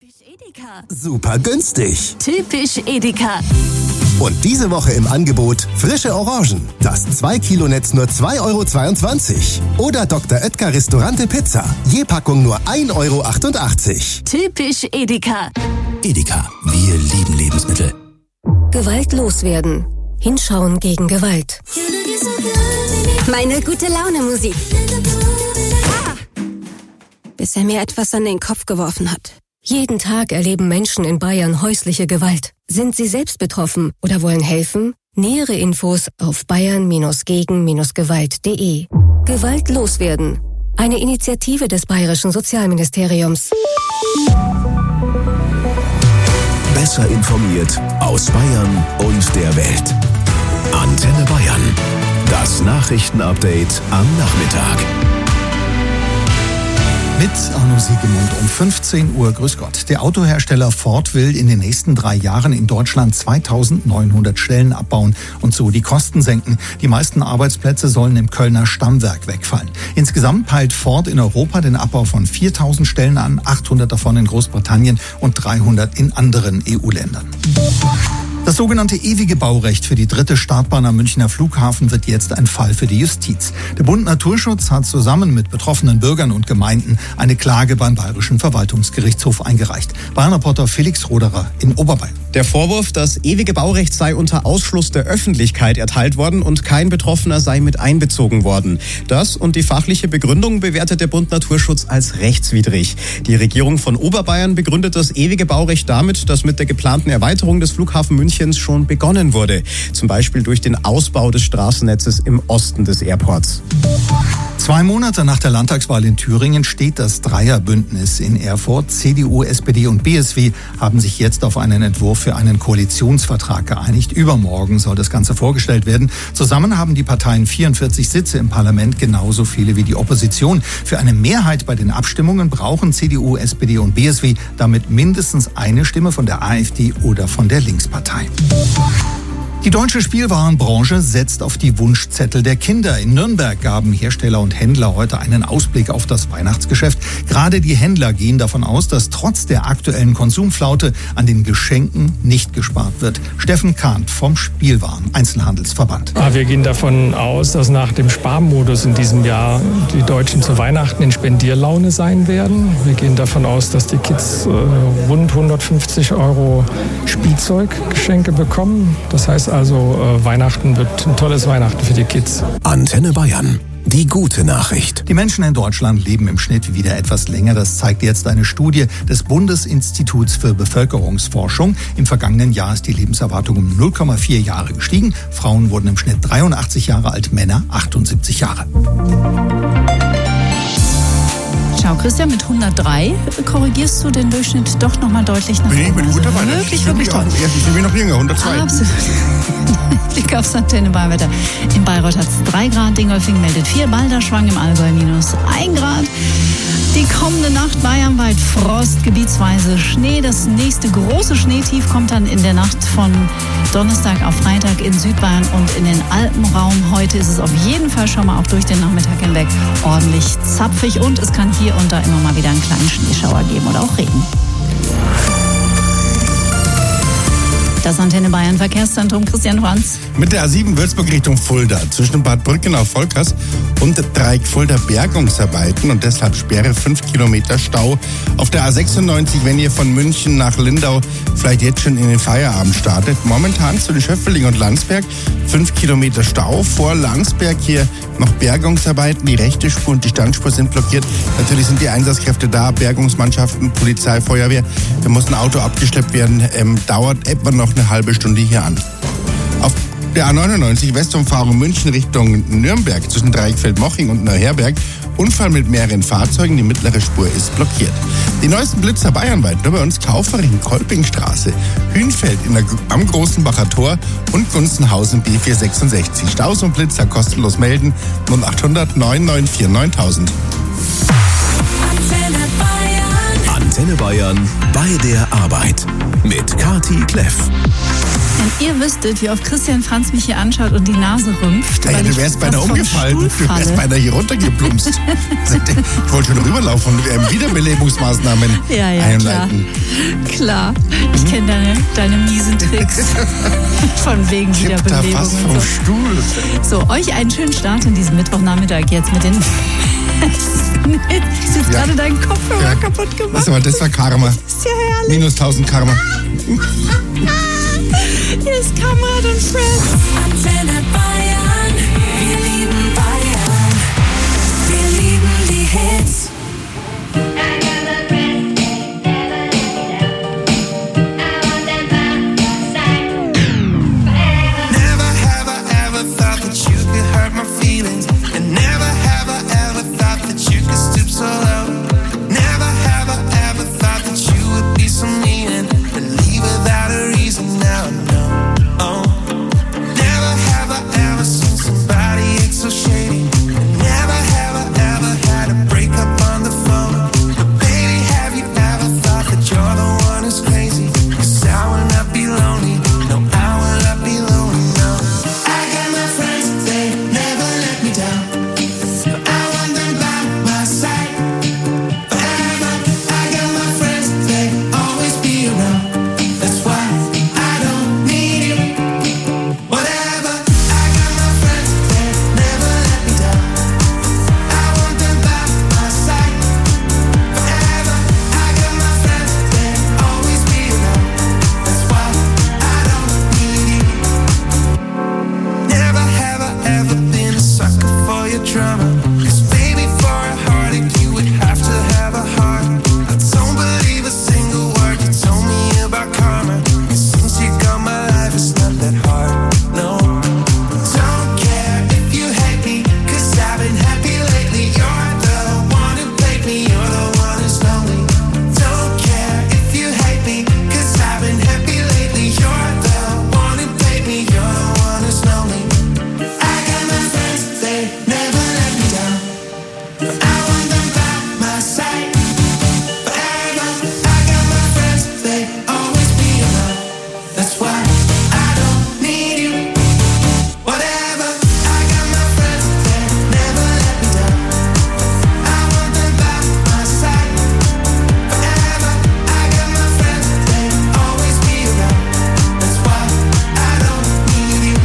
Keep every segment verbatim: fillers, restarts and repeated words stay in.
Edeka. Super günstig. Typisch Edeka. Und diese Woche im Angebot frische Orangen. Das zwei Kilo Netz nur zwei Euro zweiundzwanzig. Oder Doktor Oetker Restaurante Pizza. Je Packung nur ein Euro achtundachtzig. Typisch Edeka. Edeka, wir lieben Lebensmittel. Gewalt loswerden. Hinschauen gegen Gewalt. Meine gute Laune Musik. Ah! Bis er mir etwas an den Kopf geworfen hat. Jeden Tag erleben Menschen in Bayern häusliche Gewalt. Sind Sie selbst betroffen oder wollen helfen? Nähere Infos auf bayern gegen gewalt punkt de. Gewalt loswerden. Eine Initiative des Bayerischen Sozialministeriums. Besser informiert aus Bayern und der Welt. Antenne Bayern. Das Nachrichtenupdate am Nachmittag. Mit Arno Siegemund um fünfzehn Uhr. Grüß Gott. Der Autohersteller Ford will in den nächsten drei Jahren in Deutschland zweitausendneunhundert Stellen abbauen und so die Kosten senken. Die meisten Arbeitsplätze sollen im Kölner Stammwerk wegfallen. Insgesamt peilt Ford in Europa den Abbau von viertausend Stellen an, achthundert davon in Großbritannien und dreihundert in anderen E U-Ländern. Das sogenannte ewige Baurecht für die dritte Startbahn am Münchner Flughafen wird jetzt ein Fall für die Justiz. Der Bund Naturschutz hat zusammen mit betroffenen Bürgern und Gemeinden eine Klage beim Bayerischen Verwaltungsgerichtshof eingereicht. Bayern-Reporter Felix Roderer in Oberbayern. Der Vorwurf, das ewige Baurecht sei unter Ausschluss der Öffentlichkeit erteilt worden und kein Betroffener sei mit einbezogen worden. Das und die fachliche Begründung bewertet der Bund Naturschutz als rechtswidrig. Die Regierung von Oberbayern begründet das ewige Baurecht damit, dass mit der geplanten Erweiterung des Flughafen München schon begonnen wurde. Zum Beispiel durch den Ausbau des Straßennetzes im Osten des Airports. Zwei Monate nach der Landtagswahl in Thüringen steht das Dreierbündnis in Erfurt. C D U, S P D und B S W haben sich jetzt auf einen Entwurf für einen Koalitionsvertrag geeinigt. Übermorgen soll das Ganze vorgestellt werden. Zusammen haben die Parteien vierundvierzig Sitze im Parlament, genauso viele wie die Opposition. Für eine Mehrheit bei den Abstimmungen brauchen C D U, S P D und B S W damit mindestens eine Stimme von der A f D oder von der Linkspartei. Die deutsche Spielwarenbranche setzt auf die Wunschzettel der Kinder. In Nürnberg gaben Hersteller und Händler heute einen Ausblick auf das Weihnachtsgeschäft. Gerade die Händler gehen davon aus, dass trotz der aktuellen Konsumflaute an den Geschenken nicht gespart wird. Steffen Kahnt vom Spielwaren-Einzelhandelsverband. Wir gehen davon aus, dass nach dem Sparmodus in diesem Jahr die Deutschen zu Weihnachten in Spendierlaune sein werden. Wir gehen davon aus, dass die Kids äh, rund hundertfünfzig Euro Spielzeuggeschenke bekommen. Das heißt also, äh, Weihnachten wird ein tolles Weihnachten für die Kids. Antenne Bayern. Die gute Nachricht. Die Menschen in Deutschland leben im Schnitt wieder etwas länger. Das zeigt jetzt eine Studie des Bundesinstituts für Bevölkerungsforschung. Im vergangenen Jahr ist die Lebenserwartung um null Komma vier Jahre gestiegen. Frauen wurden im Schnitt dreiundachtzig Jahre alt, Männer achtundsiebzig Jahre. Schau, Christian, mit hundertdrei korrigierst du den Durchschnitt doch nochmal deutlich nach oben. Bin ich mit guter Weile. Wirklich, wirklich toll. Ich bin noch jünger, hundertzwei. Absolut. Blick aufs Antenne Bayern-Wetter. In Bayreuth hat es drei Grad, Dingolfing meldet vier, Balderschwang im Allgäu minus ein Grad. Die kommende Nacht bayernweit Frost, gebietsweise Schnee. Das nächste große Schneetief kommt dann in der Nacht von Donnerstag auf Freitag in Südbayern und in den Alpenraum. Heute ist es auf jeden Fall schon mal auch durch den Nachmittag hinweg ordentlich zapfig und es kann hier und da immer mal wieder einen kleinen Schneeschauer geben oder auch Regen. Das Antenne Bayern Verkehrszentrum, Christian Franz. Mit der A sieben Würzburg Richtung Fulda zwischen Bad Brückenau Volkers und Dreieck Fulda Bergungsarbeiten und deshalb Sperre fünf Kilometer Stau. Auf der A sechsundneunzig, wenn ihr von München nach Lindau vielleicht jetzt schon in den Feierabend startet. Momentan zu den Schöffeling und Landsberg fünf Kilometer Stau. Vor Landsberg hier noch Bergungsarbeiten. Die rechte Spur und die Standspur sind blockiert. Natürlich sind die Einsatzkräfte da, Bergungsmannschaften, Polizei, Feuerwehr. Da muss ein Auto abgeschleppt werden. Ähm, dauert etwa noch eine halbe Stunde hier an. Auf der A neunundneunzig Westumfahrung München Richtung Nürnberg zwischen Dreieckfeld-Moching und Neuherberg. Unfall mit mehreren Fahrzeugen, die mittlere Spur ist blockiert. Die neuesten Blitzer bayernweit nur bei uns Kaufering, Kolpingstraße, Hünfeld in der, am Großenbacher Tor und Gunzenhausen B vierhundertsechsundsechzig. Staus und Blitzer kostenlos melden null achthundert neun neun vier neuntausend. Antenne Bayern. Antenne Bayern bei der Arbeit mit Kati Kleff. Wenn ihr wüsstet, wie oft Christian Franz mich hier anschaut und die Nase rümpft. Ja, ja, du wärst beinahe umgefallen. Du wärst beinahe hier runtergeplumpst. Ich wollte schon rüberlaufen und ähm, Wiederbelebungsmaßnahmen ja, ja, einleiten. Klar, klar. Ich Mhm. kenne deine, deine miesen Tricks. Von wegen Kippt da Wiederbelebung fast und vom so. Stuhl. So, euch einen schönen Start in diesem Mittwochnachmittag jetzt mit den... Du hast Ja. gerade deinen Kopfhörer Ja. kaputt gemacht. Das war, das war Karma. Das ist ja herrlich. Minus tausend Karma. Hier ist Kamrat und Fred. Antenne Bayern. Wir lieben Bayern. Wir lieben die Hits. Never have I ever thought that you could hurt my feelings. And never have I ever thought that you could stoop so low. Never have I ever thought that you would be so mean and leave without a reason. Now I know. Oh. Never have I ever seen somebody act so shady. And never have I ever had a breakup on the phone. But baby, have you ever thought that you're the one who's crazy? 'Cause I will not be lonely. No, I will not be lonely. No. I got my friends, they never let me down. I want them by my side forever. I got my friends, they always be around. That's why I don't need you. Whatever. I got my friends, they never let me down. I want them by my side forever. I got my friends, they always be around. That's why I don't need you. Never have I ever been a sucker for your drama. 'Cause baby, for a heartache you would have to have a heart. I don't believe a single word you told me about karma. 'Cause since you got my life, it's not that hard. No. Don't care if you hate me, 'cause I've been happy lately. You're the one who played me, you're the one who's lonely. Don't care if you hate me, 'cause I've been happy lately. You're the one who played me, you're the one who's lonely. I got my friends, they never let me down. I want them by my side forever. I got my friends, they always be around. That's why I don't need you. Whatever. I got my friends, they never let me down. I want them by my side forever. I got my friends, they always be around. That's why I don't need you.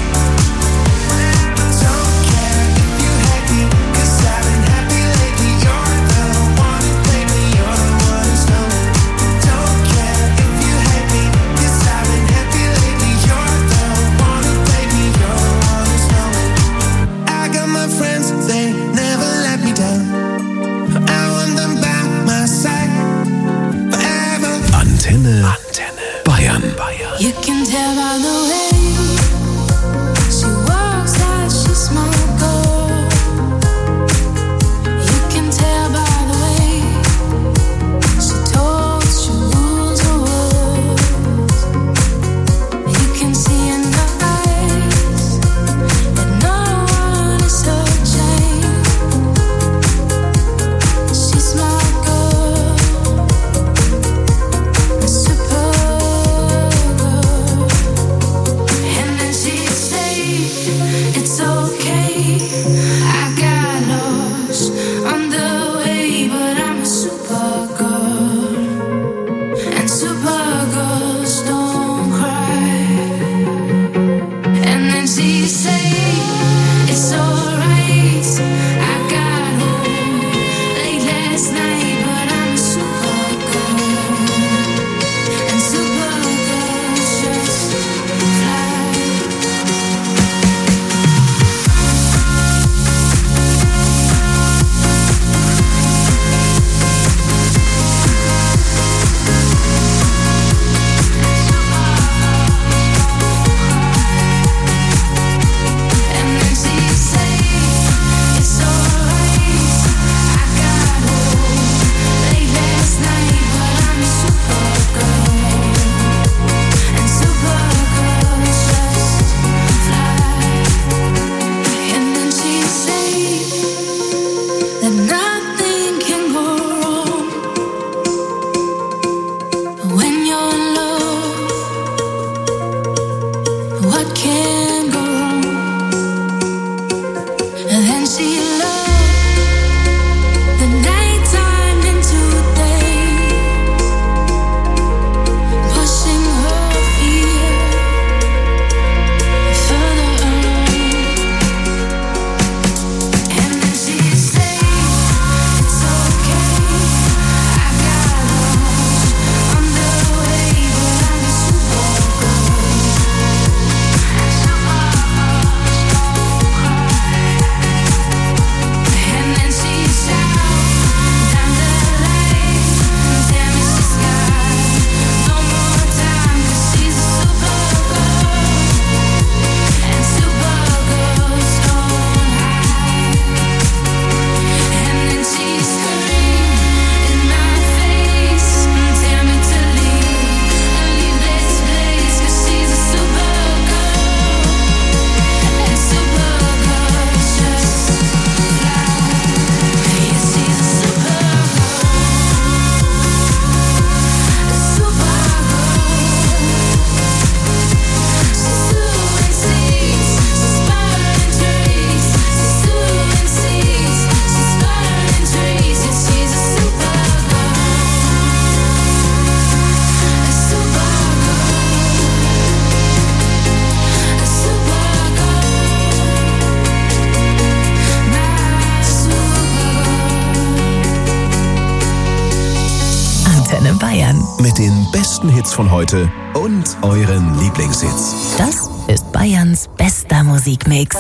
Don't care if you hate me, 'cause I've been happy lately. You're the one who played me, you're the one who's lonely. Don't care if you hate me, 'cause I've been happy lately. You're the one who played me, you're the one who's lonely. I got my friends, they never let me down. I want them by my side forever. Antenne, Antenne Bayern. You can tell by the way she walks out, she's my girl. You can tell by the way she talks, she rules her words. You can see in her eyes that no one is her chain. She's my girl, my super girl. den besten Hits von heute und euren Lieblingshits. Das ist Bayerns bester Musikmix.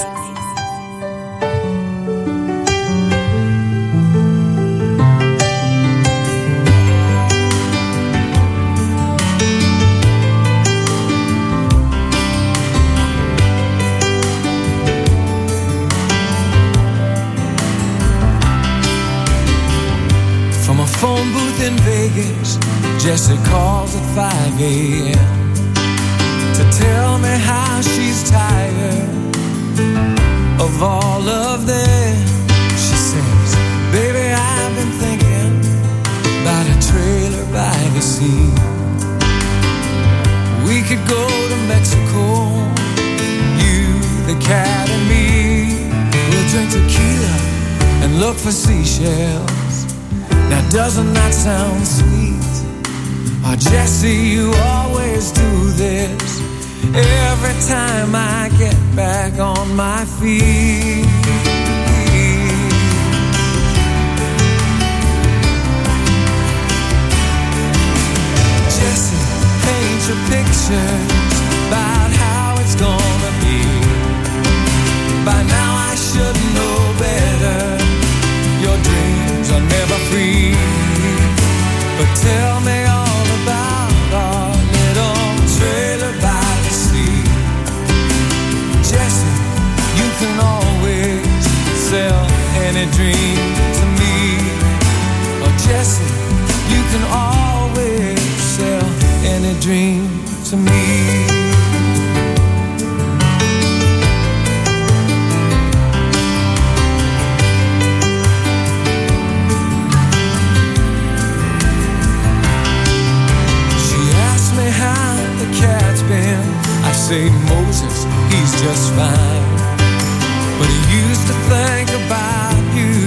From a phone booth in Vegas, Jessie calls at five a.m. to tell me how she's tired of all of this. She says, baby, I've been thinking about a trailer by the sea. We could go to Mexico, you, the cat and me. We'll drink tequila and look for seashells. Now doesn't that sound sweet? Oh, Jessie, you always do this every time I get back on my feet. Jessie, paint your pictures about how it's gonna be. By now I should know better. Your dreams are never free. But tell me all about our little trailer by the sea. Jessie, you can always sell any dream to me. Oh, Jessie, you can always sell any dream to me. I say Moses, he's just fine, but he used to think about you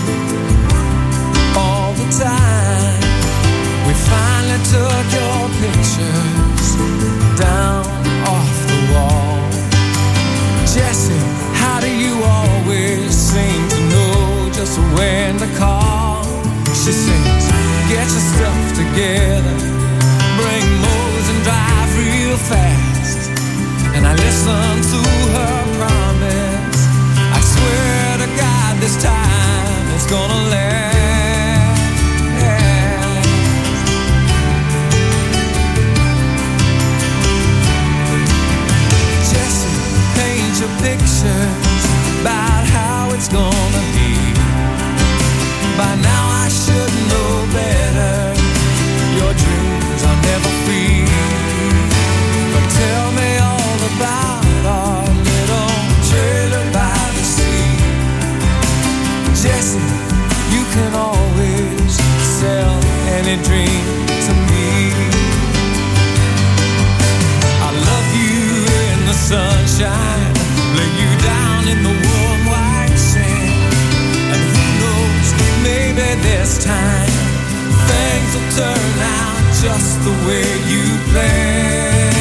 all the time. We finally took your pictures down off the wall. Jessie, how do you always seem to know just when to call? She says, get your stuff together, bring Moses and drive real fast. And I listened to her promise. I swear to God this time it's gonna last. Jessie, paint your pictures about how it's gonna be. By now I should know better. Your dreams are never free. But tell me all about our little trailer by the sea. Jessie, you can always sell any dream to me. I love you in the sunshine, lay you down in the warm white sand. And who knows, maybe this time things will turn out just the way you planned.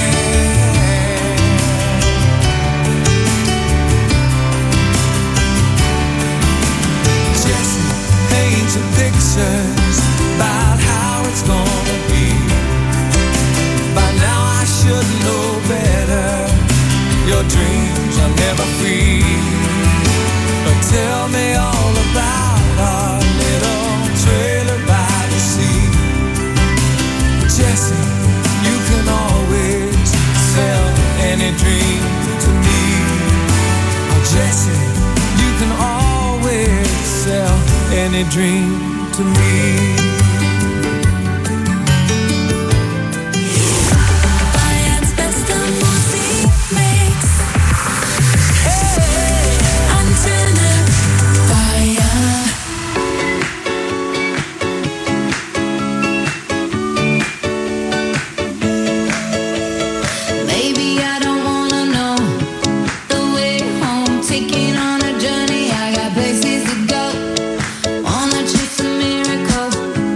Jessie, paint your pictures about how it's gonna be. By now I should know better. Your dreams are never free. But tell me all about our little trailer by the sea. Jessie, you can always sell any dream to me. Oh, Jessie, you can always sell any dream to me. Taking on a journey, I got places to go. Wanna chase a miracle.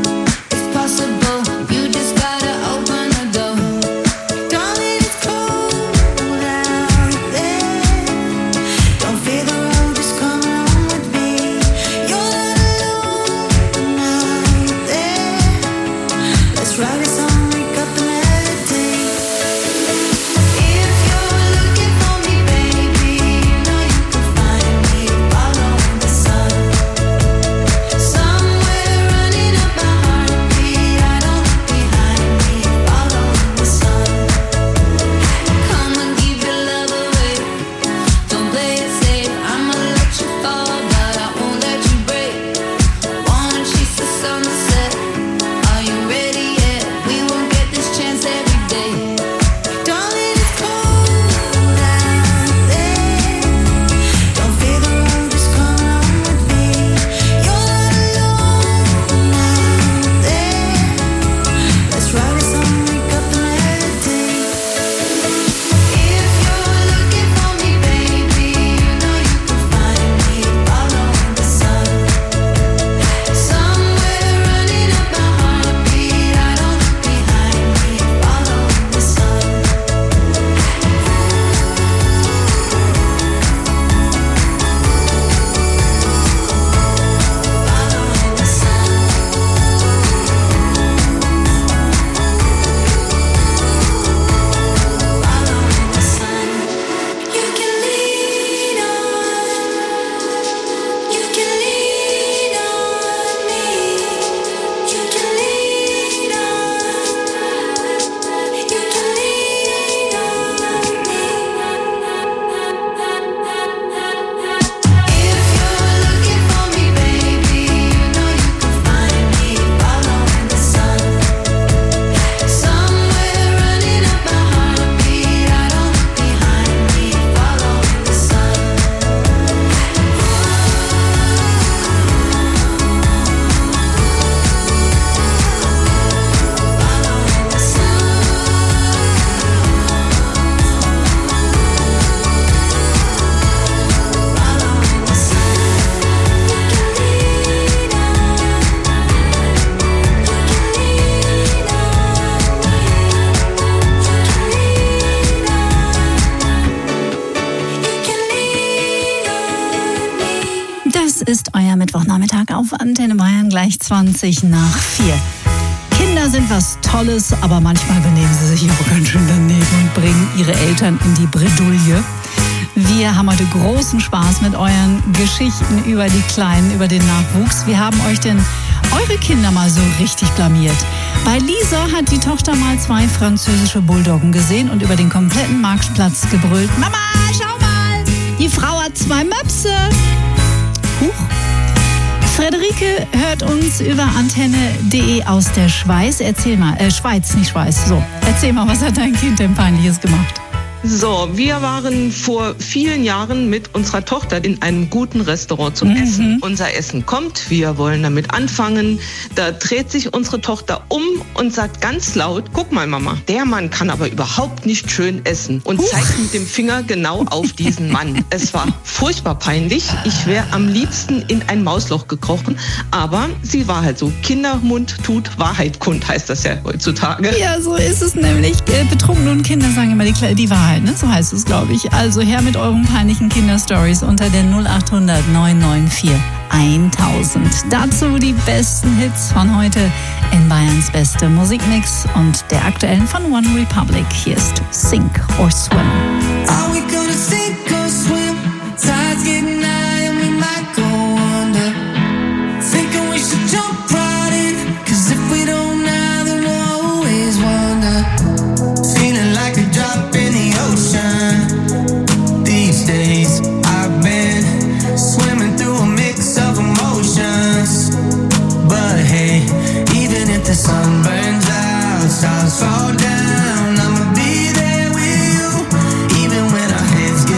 Mittwochnachmittag auf Antenne Bayern, gleich zwanzig nach vier. Kinder sind was Tolles, aber manchmal benehmen sie sich auch ganz schön daneben und bringen ihre Eltern in die Bredouille. Wir haben heute großen Spaß mit euren Geschichten über die Kleinen, über den Nachwuchs. Wie haben euch denn eure Kinder mal so richtig blamiert? Bei Lisa hat die Tochter mal zwei französische Bulldoggen gesehen und über den kompletten Marktplatz gebrüllt: Mama, schau mal, die Frau hat zwei Möpse. Huch. Frederike hört uns über antenne punkt de aus der Schweiz. Erzähl mal, äh, Schweiz, nicht Schweiz. So, erzähl mal, was hat dein Kind denn Peinliches gemacht? So, wir waren vor vielen Jahren mit unserer Tochter in einem guten Restaurant zum Mhm. Essen. Unser Essen kommt, wir wollen damit anfangen. Da dreht sich unsere Tochter um und sagt ganz laut: Guck mal, Mama, der Mann kann aber überhaupt nicht schön essen. Und Huch. zeigt mit dem Finger genau auf diesen Mann. Es war furchtbar peinlich. Ich wäre am liebsten in ein Mausloch gekrochen. Aber sie war halt so. Kindermund tut Wahrheit kund, heißt das ja heutzutage. Ja, so ist es nämlich. Äh, Betrunkene und Kinder sagen immer die, Kle- die Wahrheit, ne? So heißt es, glaube ich. Also her mit euren peinlichen Kinderstories unter der null acht hundert neun neun vier tausend. Dazu die besten Hits von heute in Bayerns beste Musikmix und der aktuellen von One Republic. Hier ist Sink or Swim. Are we gonna sink or swim? Tide's getting high and we might go under. Thinking we should jump right in, 'cause if we don't now, then we'll always wonder. Feeling like a drop in the ocean. These days I've been swimming through a mix of emotions. But hey, even if the sun burns out, stars fall down, I'ma be there with you. Even when our heads get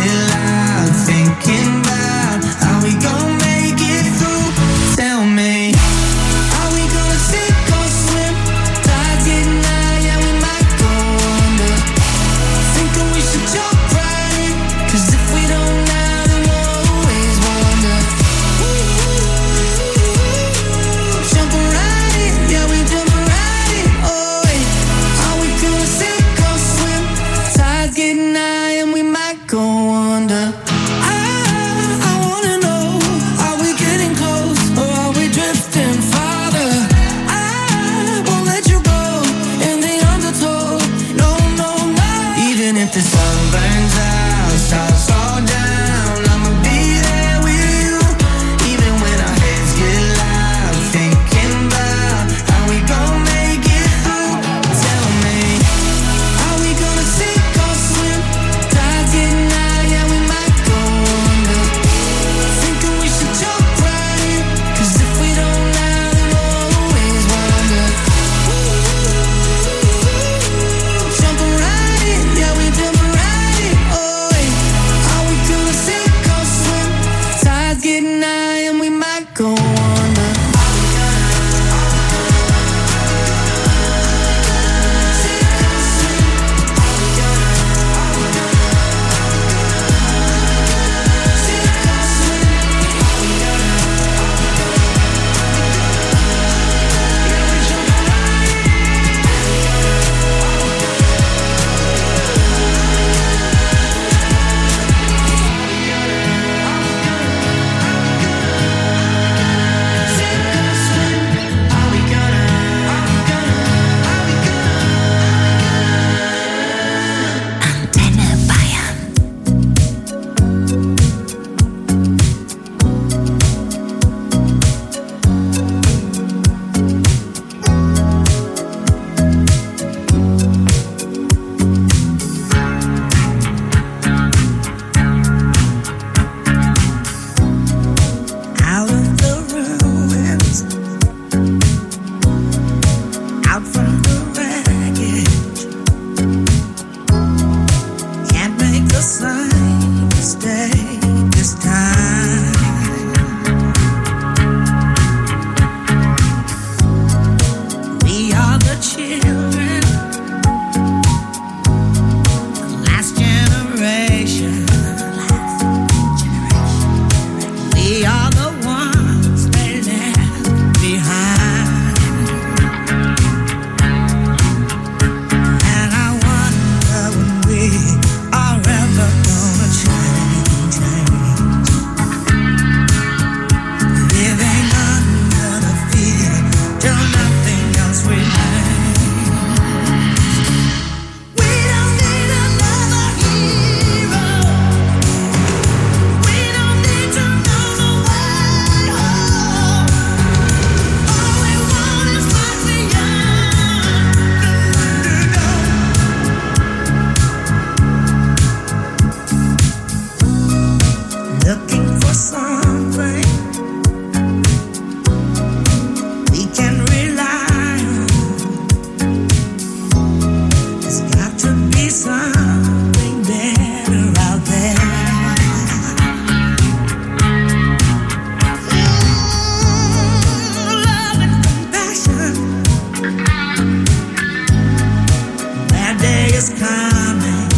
is coming.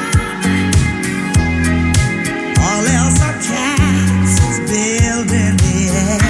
All else are castles built in the air.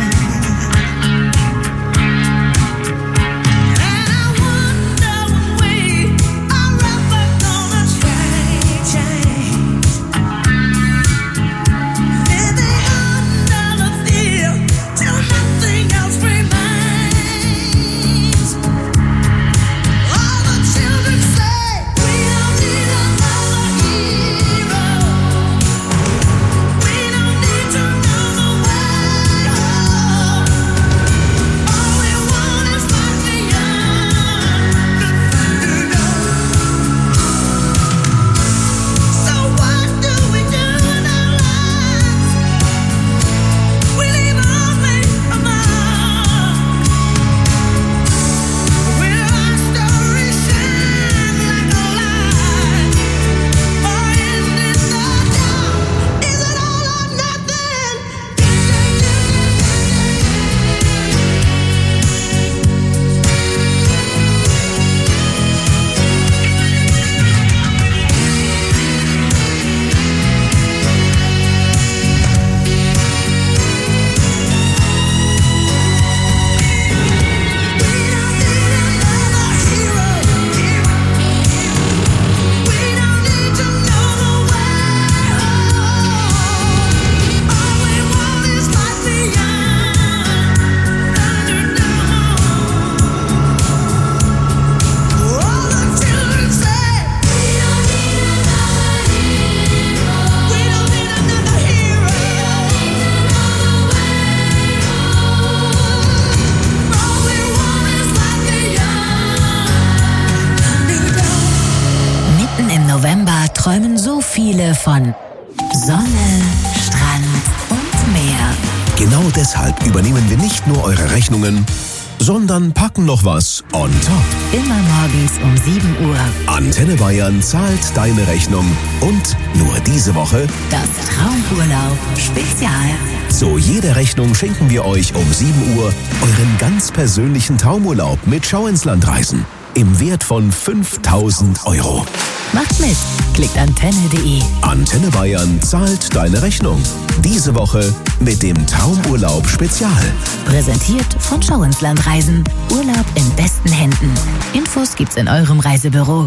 Träumen so viele von Sonne, Strand und Meer. Genau deshalb übernehmen wir nicht nur eure Rechnungen, sondern packen noch was on top. Immer morgens um sieben Uhr. Antenne Bayern zahlt deine Rechnung und nur diese Woche das Traumurlaub Spezial. Zu jeder Rechnung schenken wir euch um sieben Uhr euren ganz persönlichen Traumurlaub mit Schau ins Land reisen im Wert von fünftausend Euro. Macht mit. Klickt antenne punkt de. Antenne Bayern zahlt deine Rechnung. Diese Woche mit dem Traumurlaub Spezial. Präsentiert von Schau ins Land reisen. Urlaub in besten Händen. Infos gibt's in eurem Reisebüro.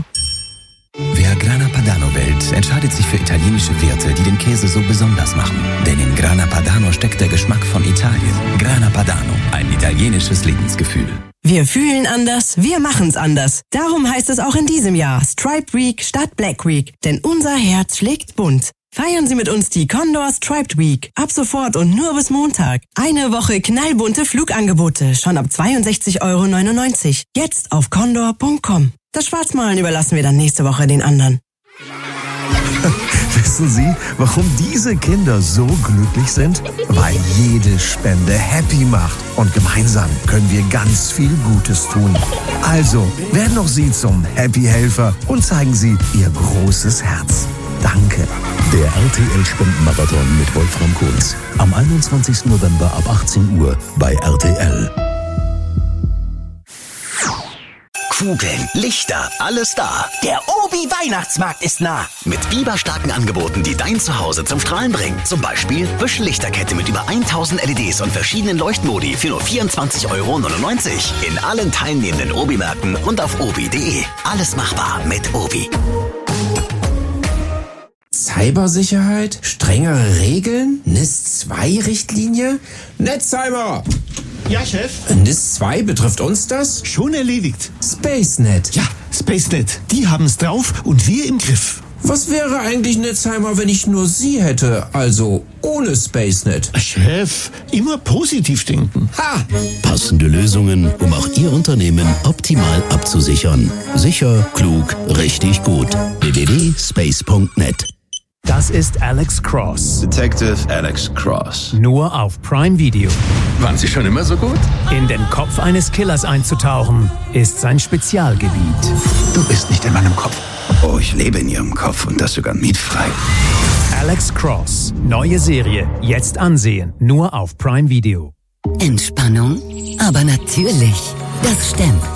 Wer Grana Padano wählt, entscheidet sich für italienische Werte, die den Käse so besonders machen. Denn in Grana Padano steckt der Geschmack von Italien. Grana Padano, ein italienisches Lebensgefühl. Wir fühlen anders, wir machen's anders. Darum heißt es auch in diesem Jahr Stripe Week statt Black Week. Denn unser Herz schlägt bunt. Feiern Sie mit uns die Condor Striped Week. Ab sofort und nur bis Montag. Eine Woche knallbunte Flugangebote. Schon ab zweiundsechzig Euro neunundneunzig. Jetzt auf condor punkt com. Das Schwarzmalen überlassen wir dann nächste Woche den anderen. Wissen Sie, warum diese Kinder so glücklich sind? Weil jede Spende happy macht. Und gemeinsam können wir ganz viel Gutes tun. Also, werden auch Sie zum Happy-Helfer und zeigen Sie Ihr großes Herz. Danke. Der R T L-Spendenmarathon mit Wolfram Kunz. Am einundzwanzigsten November ab achtzehn Uhr bei R T L. Kugeln, Lichter, alles da. Der Obi-Weihnachtsmarkt ist nah. Mit biberstarken Angeboten, die dein Zuhause zum Strahlen bringen. Zum Beispiel Wischlichterkette mit über tausend L E Ds und verschiedenen Leuchtmodi für nur vierundzwanzig Euro neunundneunzig. In allen teilnehmenden Obi-Märkten und auf obi punkt de. Alles machbar mit Obi. Cybersicherheit? Strengere Regeln? N I S zwei Richtlinie? Netzheimer! Ja, Chef? N I S zwei betrifft uns das? Schon erledigt. SpaceNet. Ja, SpaceNet. Die haben's drauf und wir im Griff. Was wäre eigentlich, Netzheimer, wenn ich nur Sie hätte? Also ohne SpaceNet. Chef, immer positiv denken. Ha! Passende Lösungen, um auch Ihr Unternehmen optimal abzusichern. Sicher, klug, richtig gut. w w w punkt space punkt net. Das ist Alex Cross. Detective Alex Cross. Nur auf Prime Video. Waren Sie schon immer so gut? In den Kopf eines Killers einzutauchen, ist sein Spezialgebiet. Du bist nicht in meinem Kopf. Oh, ich lebe in Ihrem Kopf und das sogar mietfrei. Alex Cross. Neue Serie. Jetzt ansehen. Nur auf Prime Video. Entspannung? Aber natürlich. Das stimmt.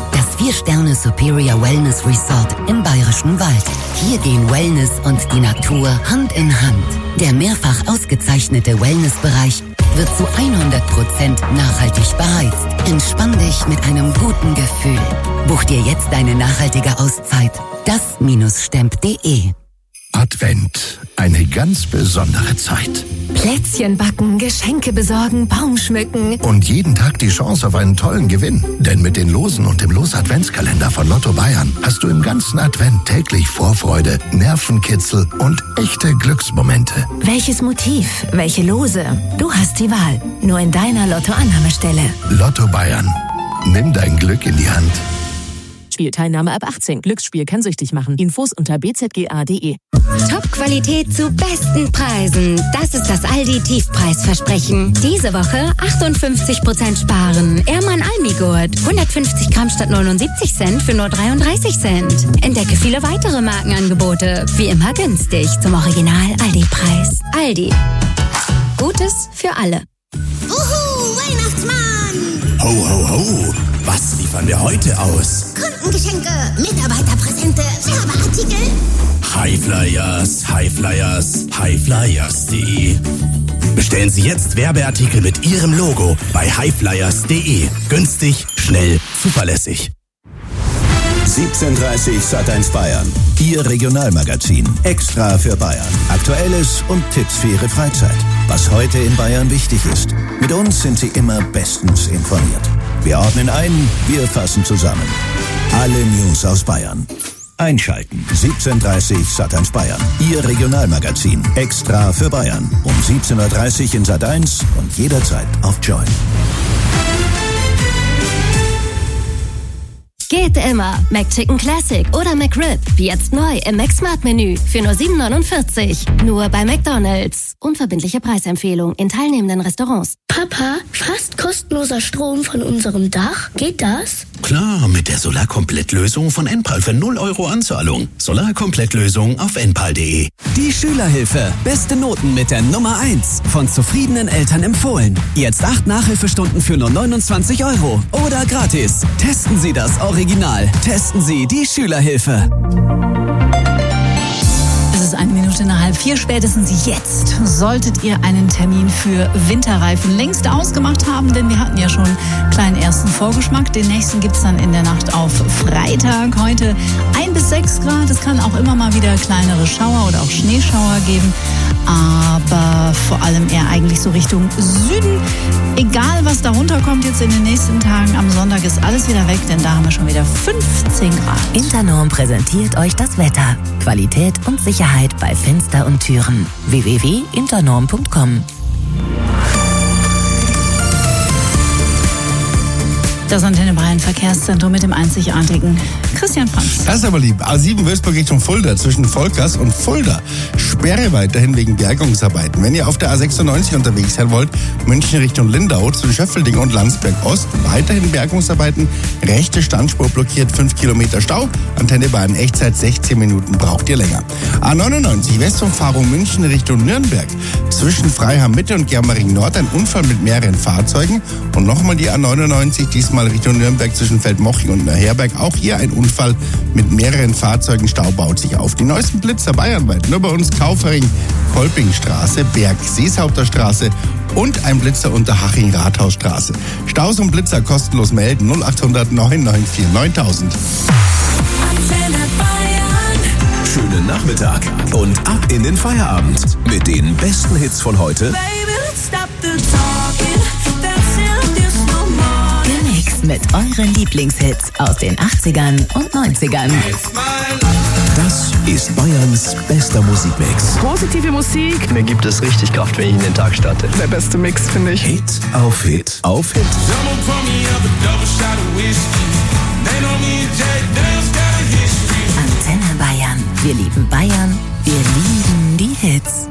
Das vier-Sterne Superior Wellness Resort im Bayerischen Wald. Hier gehen Wellness und die Natur Hand in Hand. Der mehrfach ausgezeichnete Wellnessbereich wird zu hundert Prozent nachhaltig beheizt. Entspann dich mit einem guten Gefühl. Buch dir jetzt deine nachhaltige Auszeit. das-stemp punkt de. Advent, eine ganz besondere Zeit. Plätzchen backen, Geschenke besorgen, Baum schmücken. Und jeden Tag die Chance auf einen tollen Gewinn. Denn mit den Losen und dem Los-Adventskalender von Lotto Bayern hast du im ganzen Advent täglich Vorfreude, Nervenkitzel und echte Glücksmomente. Welches Motiv, welche Lose? Du hast die Wahl. Nur in deiner Lottoannahmestelle. Lotto Bayern. Nimm dein Glück in die Hand. Spielteilnahme ab achtzehn. Glücksspiel kann süchtig machen. Infos unter b z g a punkt de. Top-Qualität zu besten Preisen. Das ist das Aldi Tiefpreisversprechen. Diese Woche achtundfünfzig Prozent sparen. Ehrmann Almigurt. hundertfünfzig Gramm statt neunundsiebzig Cent für nur dreiunddreißig Cent. Entdecke viele weitere Markenangebote. Wie immer günstig zum Original Aldi-Preis. Aldi. Gutes für alle. Uhu, Weihnachtsmann! Ho, ho, ho! Was liefern wir heute aus? Kundengeschenke, Mitarbeiterpräsente, Werbeartikel. Highflyers, Highflyers, Highflyers punkt de. Bestellen Sie jetzt Werbeartikel mit Ihrem Logo bei highflyers punkt de. Günstig, schnell, zuverlässig. siebzehn Uhr dreißig Sat eins Bayern. Ihr Regionalmagazin. Extra für Bayern. Aktuelles und Tipps für Ihre Freizeit. Was heute in Bayern wichtig ist. Mit uns sind Sie immer bestens informiert. Wir ordnen ein, wir fassen zusammen. Alle News aus Bayern. Einschalten. siebzehn Uhr dreißig Sat eins Bayern. Ihr Regionalmagazin. Extra für Bayern. Um siebzehn Uhr dreißig in Sat eins und jederzeit auf Join. Geht immer. McChicken Classic oder McRib. Jetzt neu im McSmart-Menü für nur sieben neunundvierzig. Nur bei McDonald's. Unverbindliche Preisempfehlung in teilnehmenden Restaurants. Papa, fast kostenloser Strom von unserem Dach. Geht das? Klar, mit der Solarkomplettlösung von Enpal für null Euro Anzahlung. Solarkomplettlösung auf enpal punkt de. Die Schülerhilfe. Beste Noten mit der Nummer eins. Von zufriedenen Eltern empfohlen. Jetzt acht Nachhilfestunden für nur neunundzwanzig Euro. Oder gratis. Testen Sie das Original. Testen Sie die Schülerhilfe. Es ist eine Minute nach halb vier. Spätestens jetzt solltet ihr einen Termin für Winterreifen längst ausgemacht haben, denn wir hatten ja schon einen kleinen ersten Vorgeschmack. Den nächsten gibt es dann in der Nacht auf Freitag. Heute ein bis sechs Grad. Es kann auch immer mal wieder kleinere Schauer oder auch Schneeschauer geben, aber vor allem eher eigentlich so Richtung Süden. Egal, was da runterkommt jetzt in den nächsten Tagen, am Sonntag ist alles wieder weg, denn da haben wir schon wieder fünfzehn Grad. Internorm präsentiert euch das Wetter. Qualität und Sicherheit bei Fenster und Türen. w w w punkt internorm punkt com. Das Antenne Bayern Verkehrszentrum mit dem einzigartigen Christian Franz. Das ist aber lieb. A sieben Würzburg Richtung Fulda zwischen Volkers und Fulda. Sperre weiterhin wegen Bergungsarbeiten. Wenn ihr auf der A sechsundneunzig unterwegs sein wollt, München Richtung Lindau zwischen Schöffelding und Landsberg Ost, weiterhin Bergungsarbeiten. Rechte Standspur blockiert, fünf Kilometer Stau. Antenne Bayern Echtzeit, sechzehn Minuten braucht ihr länger. A neunundneunzig Westumfahrung München Richtung Nürnberg. Zwischen Freiham Mitte und Germering Nord ein Unfall mit mehreren Fahrzeugen. Und nochmal die A neunundneunzig, diesmal Richtung Nürnberg zwischen Feldmoching und Neuherberg. Auch hier ein Unfall mit mehreren Fahrzeugen. Stau baut sich auf. Die neuesten Blitzer bayernweit. Nur bei uns Kaufering, Kolpingstraße, Berg, Seeshaupter Straße und ein Blitzer unter Haching, Rathausstraße. Staus und Blitzer kostenlos melden. null achthundert neun neun vier neuntausend. Schönen Nachmittag und ab in den Feierabend mit den besten Hits von heute. Gemixt mit euren Lieblingshits aus den achtzigern und neunzigern. Das ist Bayerns bester Musikmix. Positive Musik. Mir gibt es richtig Kraft, wenn ich in den Tag starte. Der beste Mix, finde ich. Hit auf Hit auf Hit. Antenne Bayern. Wir lieben Bayern. Wir lieben die Hits.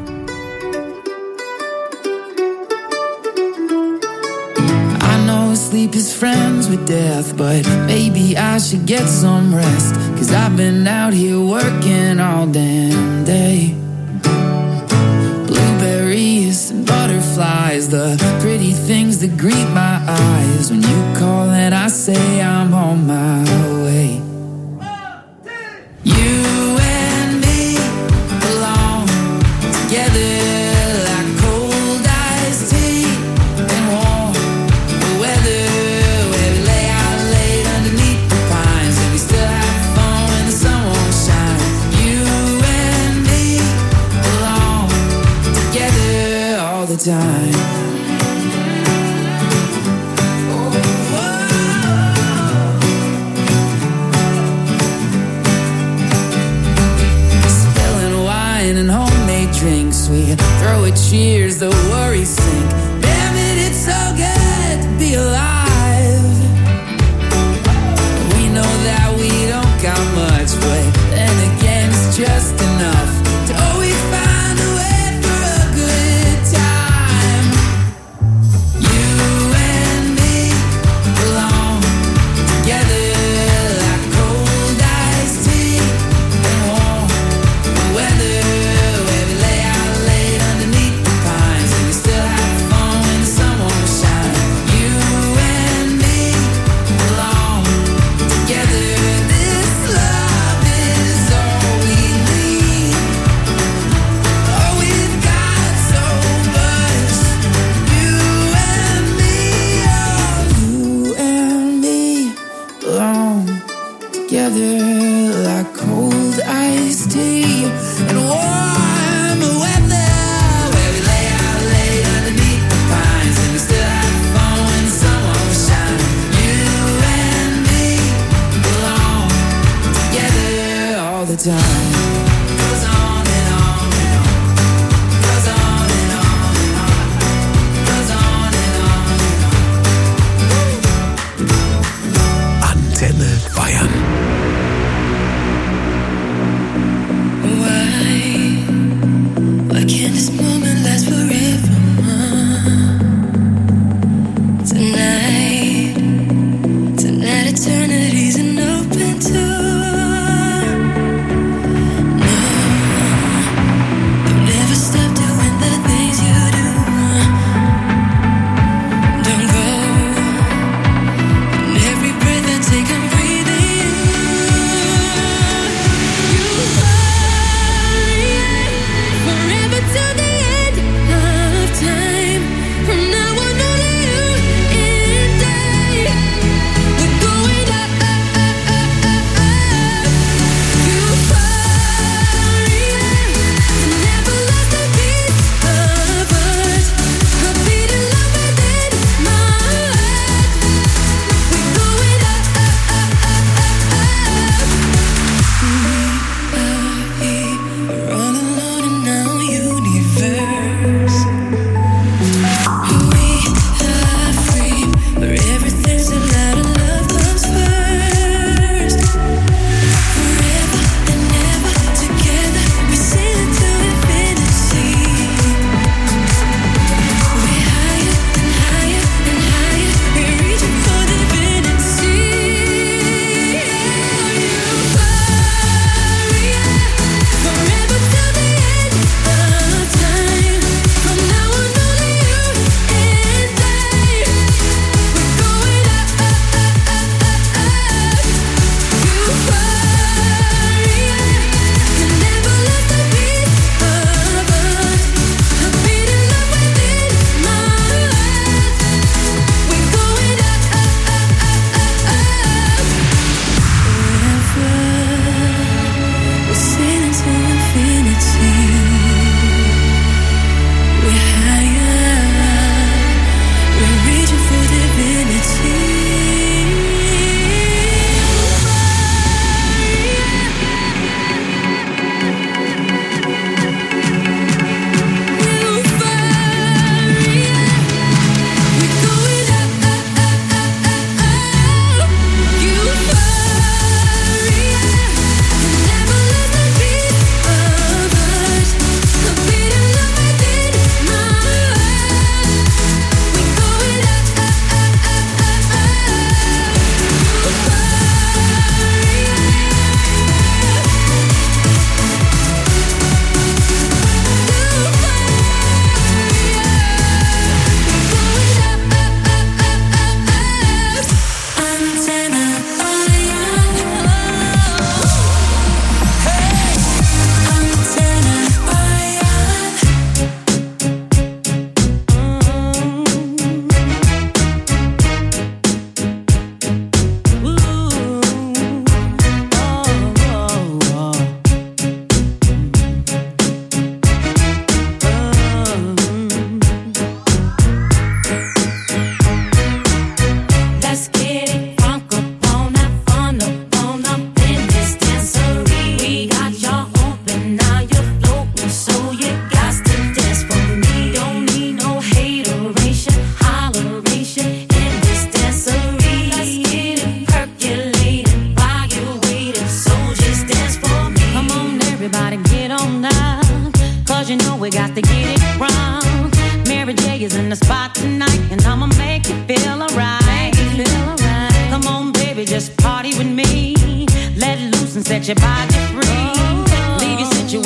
I know sleep is friends with death, but maybe I should get some rest. Cause I've been out here working all damn day. Blueberries and butterflies lies, the pretty things that greet my eyes. When you call and I say I'm on my way. You and me belong together like cold iced tea and warm weather, where we lay out late underneath the pines and we still have fun when the sun won't shine. You and me belong together all the time. And homemade drinks, we throw a cheers, the worries sink. Damn it, it's so good to be alive. We know that we don't got much, but then again it's just enough to always find a way for a good time. You and me belong together like cold iced tea and warm weather. Together like cold iced tea and warm weather, where we lay out late underneath the pines and we still have fun when the sun won't shine. You and me belong together all the time. Goes on and on and on. Goes on and on and on. Goes on and on and on. Antenne Bayern. Why can't this moment last forever? Tonight, tonight eternity's an open door.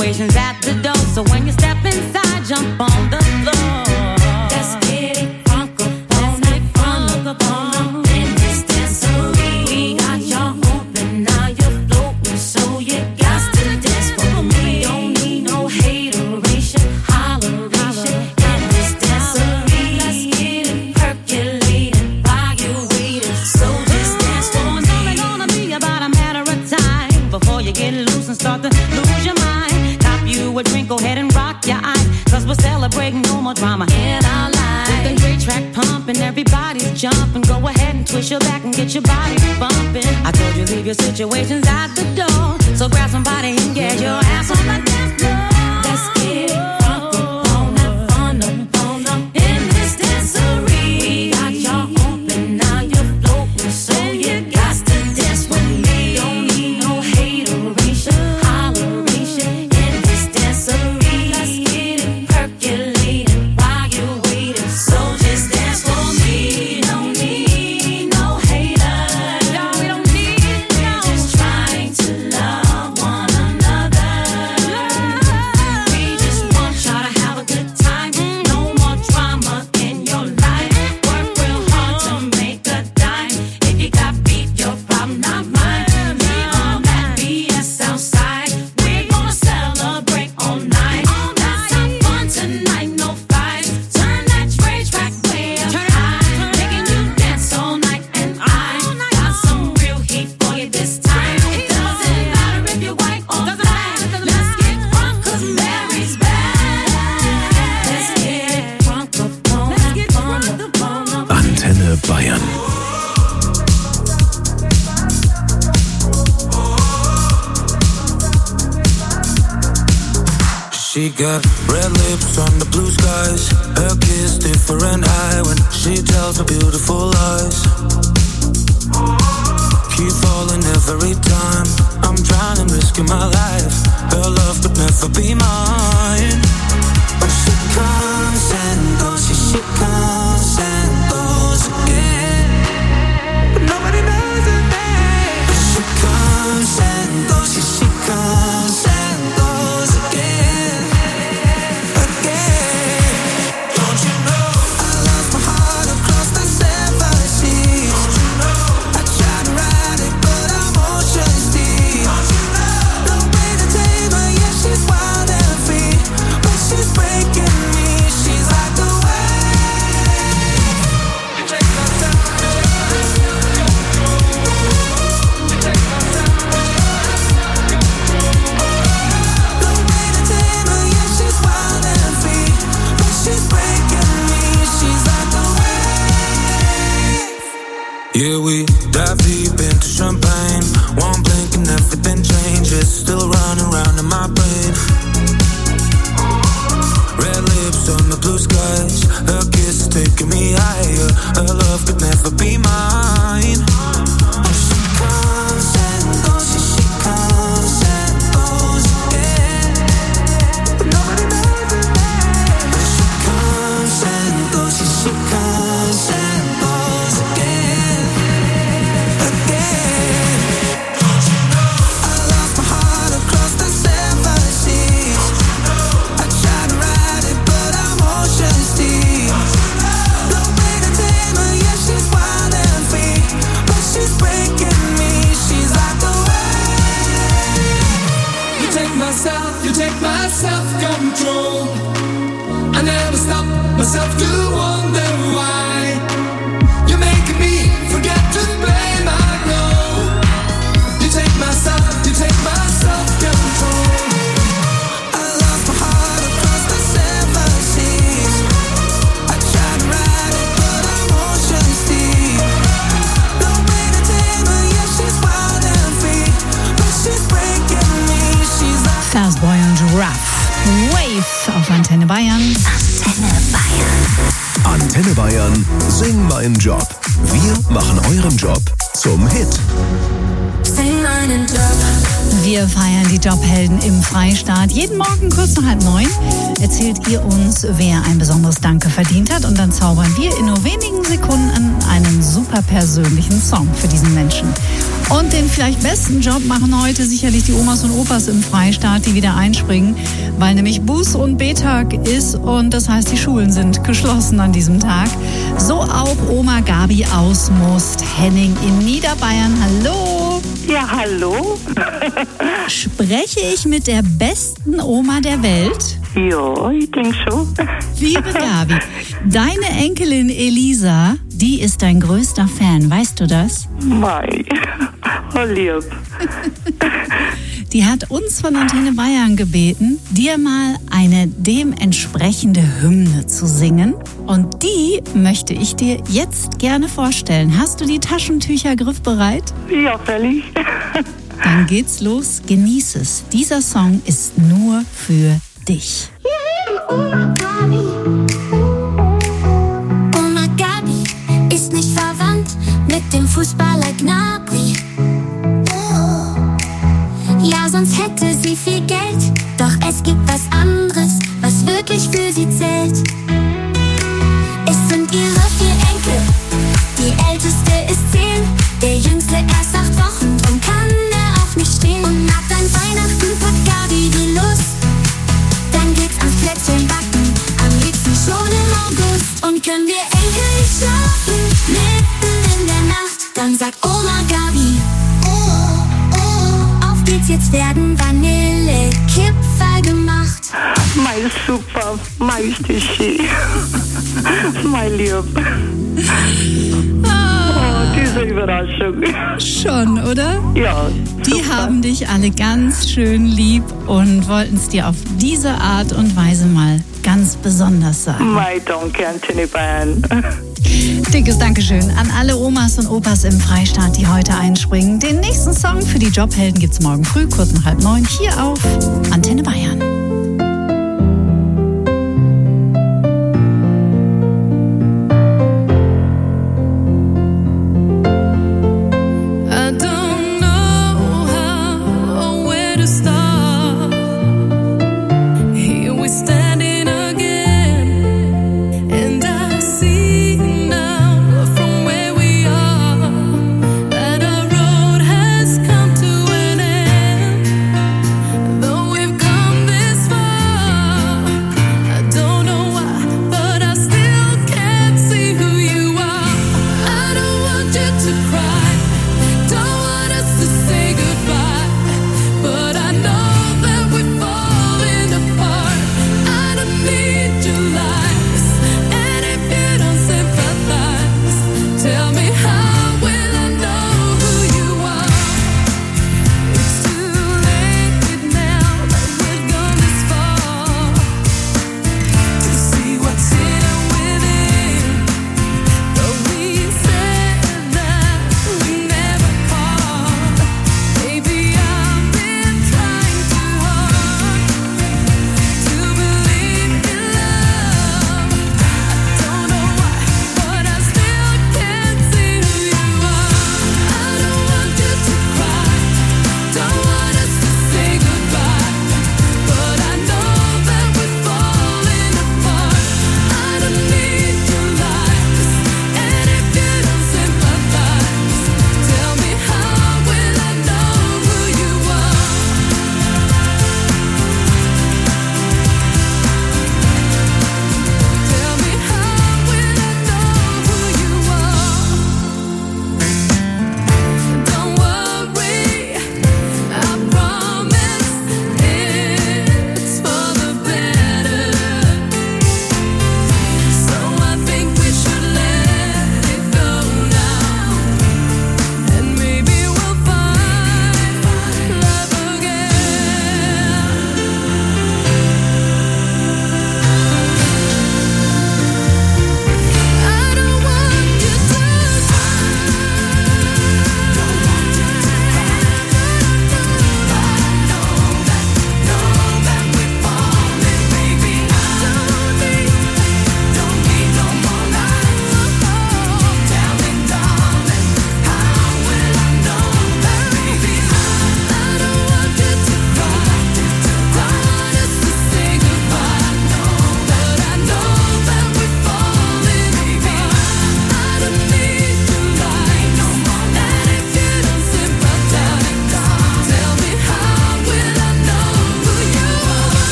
situations at the door. So when you step inside, jump on the floor. Let's get it funk up on it, funk up on in this dancery. We got y'all open, now you're floating, so you got to dance for me. Don't need no hateration, holleration in this dancery. Let's get it percolating while you're waiting, so just dance for me. It's only gonna be about a matter of time before you get loose and start to lose your mind. Cop you a drink, go ahead and rock your eyes, cause we're celebrating no more drama in our lives. With the great track pumping, everybody's jumping. Go ahead and twist your back and get your body bumping. I told you leave your situations at the door, so grab somebody and get your ass on the dance floor. Let's get it funk up on up, on up, on up in this dancery. We got y'all open, now you're floating, so you got to dance with me. Don't need no hateration, holleration in this dancery. Let's get it percolating while you're waiting, so just dance for me. Don't need no haters, no, we don't need no. We're just trying to love one another. We just want y'all to have a good time. No more drama in your life. Work real hard to make a dime. If you got beef, your problem, not mine. Leave all that B S outside. We're gonna celebrate all night. Let's have fun tonight, no fights. Turn that rage track way up high, making you dance all night. And I got some real heat for you this time. It doesn't matter if you're white or black. Let's get drunk 'cause Mary's back. Let's get drunk up on up, on up, on up. Antenne Bayern. She got red lips on the blue skies. Her kiss different eye when she tells her beautiful lies. Keep falling every time. I'm trying and risking my life. Her love could never be mine. But she comes and goes, she, she comes and goes again. But nobody knows her name. But she comes and goes, she, she comes and goes again. Again. Don't you know I lost my heart across the seven seas? Don't you know I tried to ride it, but I'm ocean deep. Don't you know no way to tame her, yeah, she's wild and free. But she's breaking me, she's like the wave. You take my time, you take my time. No way to tame her, yeah, she's wild and free. But she's breaking me, she's like the wave. Yeah, we dive deep into champagne. One blink and everything changes. Still running around in my brain. Red lips on the blue skies. Her kiss is taking me higher. Her love could never be mine. She comes and goes, she, she comes and goes again. But nobody knows her name. She comes and goes, she, she comes and goes again. Again. Don't you know I lost my heart across the seven seas? I tried to ride it, but I'm ocean deep. No way to tame her, yeah, she's wild and free. But she's breaking me, she's like the wave. You take myself, you take my self-control. I never stop myself to wonder why. You're making me forget to play my role. You take myself, you take my self-control. I lost my heart across the seven seas. I tried to ride it, but I'm ocean deep. No way to tame her, yeah, she's wild and free. But she's breaking me, she's like Fastboy und Ruff. Wave auf Antenne Bayern. Antenne Bayern. Antenne Bayern, sing meinen Job. Wir machen euren Job zum Hit. sing meinen Job. Wir feiern die Jobhelden im Freistaat. Jeden Morgen kurz nach halb neun erzählt ihr uns, wer ein besonderes Danke verdient hat. Und dann zaubern wir in nur wenigen Sekunden einen super persönlichen Song für diesen Menschen. Und den vielleicht besten Job machen heute sicherlich die Omas und Opas im Freistaat, die wieder einspringen, weil nämlich Buß- und B-Tag ist und das heißt, die Schulen sind geschlossen an diesem Tag. So auch Oma Gabi aus Most-Henning in Niederbayern. Hallo! Ja, hallo. Spreche ich mit der besten Oma der Welt? Ja, ich denke schon. Liebe Gabi, deine Enkelin Elisa, die ist dein größter Fan, weißt du das? Mei, oh lieb. Die hat uns von Antenne Bayern gebeten, dir mal eine dementsprechende Hymne zu singen. Und die möchte ich dir jetzt gerne vorstellen. Hast du die Taschentücher griffbereit? Ja, fällig. Dann geht's los. Genieß es. Dieser Song ist nur für dich. Oma Gabi. Oma Gabi ist nicht verwandt mit dem Fußballer Gnabry. Ja, sonst hätte sie viel Geld. Doch es gibt was anderes, was wirklich für sie zählt. Es sind ihre vier Enkel. Die älteste ist zehn, der jüngste erst acht Wochen. Drum kann er auch nicht stehen. Und nach dein Weihnachten packt Gabi die Lust. Dann geht's ans Plätzchen backen, am liebsten schon im August. Und können wir endlich schlafen, mitten in der Nacht. Dann sagt Oma Gabi, auf geht's, jetzt werden Vanillekipferl gemacht. Mei, super, mei, ist die schön. Mei, lieb. Oh, diese Überraschung. Schon, oder? Ja. Die super. haben dich alle ganz schön lieb und wollten es dir auf diese Art und Weise mal ganz besonders sagen. Mei, danke, Antenne Bayern. Dickes Dankeschön an alle Omas und Opas im Freistaat, die heute einspringen. Den nächsten Song für die Jobhelden gibt's morgen früh, kurz nach halb neun, hier auf Antenne Bayern. This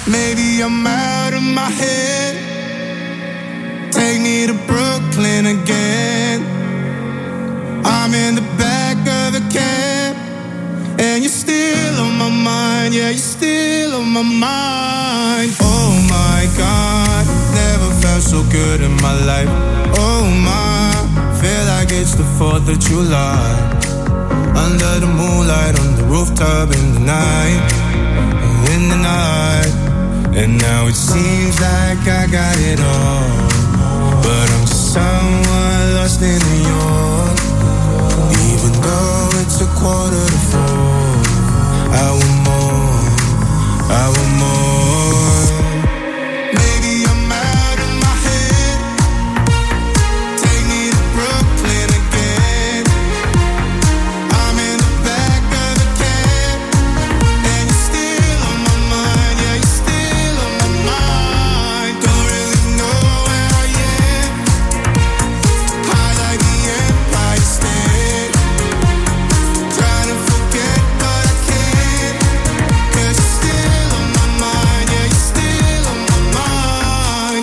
Maybe I'm out of my head. Take me to Brooklyn again. I'm in the back of the cab, and you're still on my mind. Yeah, you're still on my mind. Oh my God, never felt so good in my life. Oh my, feel like it's the fourth of July. Under the moonlight, on the rooftop in the night, in the night. And now it seems like I got it all, but I'm just someone lost in New York. Even though it's a quarter to four, I want more, I want more. Maybe I'm out of my head. Take me to Brooklyn again. I'm in the back of the cab, and you're still on my mind. Yeah, you're still on my mind. Don't really know where I am. High like the Empire State. Trying to forget, but I can't. 'Cause you're still on my mind. Yeah, you're still on my mind.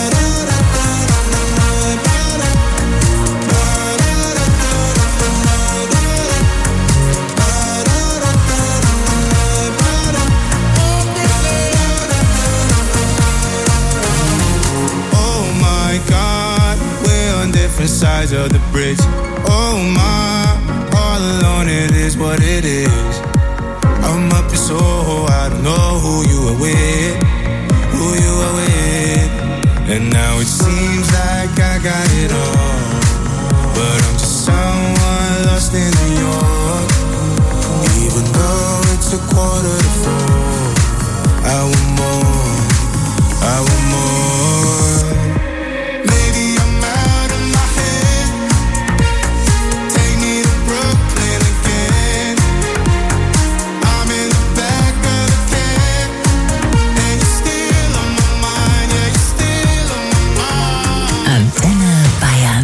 Oh my God, we're on different sides of the bridge. Oh my, all alone it is what it is. I'm up in Soho, I don't know who you are with, who you are with. And now it seems like I got it all, but I'm just someone lost in New York. Even though it's a quarter to four, I want more, I want more. Maybe I'm out of my head. Take me to Brooklyn again. I'm in the back of the cab, and you're still on my mind. Yeah, you're still on my mind. Antenne Bayern.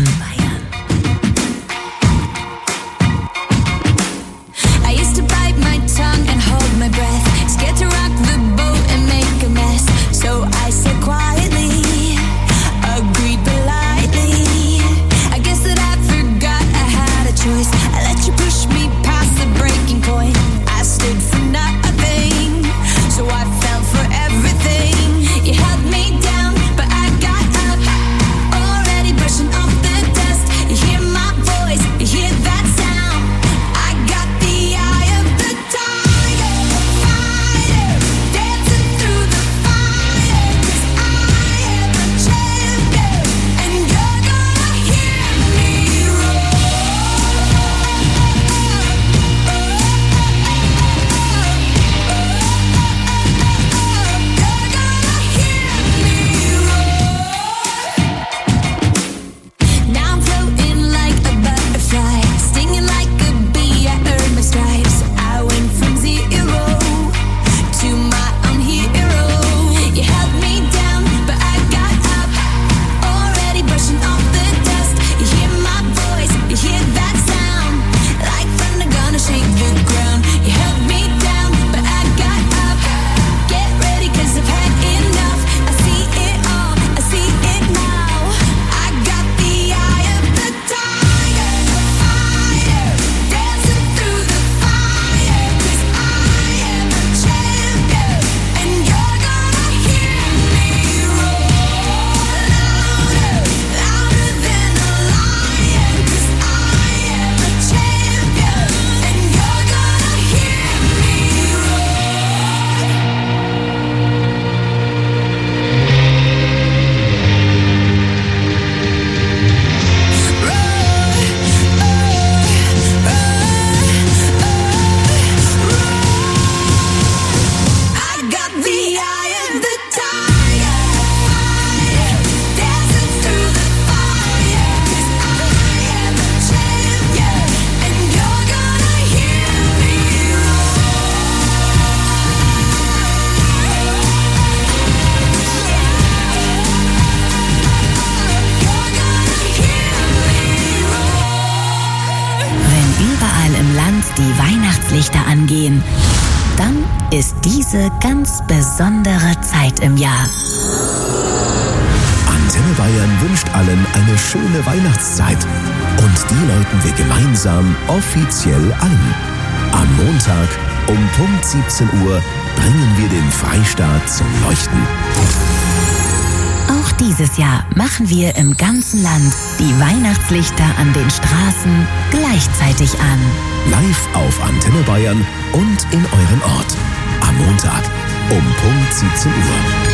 I used to bite my tongue and hold my breath, scared to rock the boat and make a mess. So I said quietly, agreed politely. I guess that I forgot I had a choice. I let you push me past the breaking point. I stood for nothing, so I fell for everything. You held me down, but I got up, already brushing off the dust. You hear my voice, you hear that sound. I got the eye of the tiger, fighter, dancing through the fire. 'Cause I am a champion, and you're gonna hear me roar. Now I'm floating like a butterfly, stinging like a bee. I earned my stripes. I went from zero to my own hero. You held me down, but I got up, already brushing off the dust. You hear my voice, you hear that sound, like thunder gonna shake the ground. You held me down, but I got up. Get ready, 'cause I've had enough. I see it all, I see it now. I got the eye of the tiger, fighter, dancing through the fire. 'Cause I am a champion, and you're gonna hear me roar. Louder, louder than a lion. 'Cause I am a champion, and you're gonna hear me I got the eye of the tiger, fighter, dancing through the fire. 'Cause I am a champion, and you're gonna hear me Wenn überall im Land die Weihnachtslichter angehen, dann ist diese ganz besondere Zeit im Jahr. Antenne Bayern wünscht allen eine schöne Weihnachtszeit. Und die läuten wir gemeinsam offiziell ein. Am Montag um Punkt siebzehn Uhr bringen wir den Freistaat zum Leuchten. Auch dieses Jahr machen wir im ganzen Land die Weihnachtslichter an den Straßen gleichzeitig an. Live auf Antenne Bayern und in eurem Ort. Am Montag um Punkt siebzehn Uhr.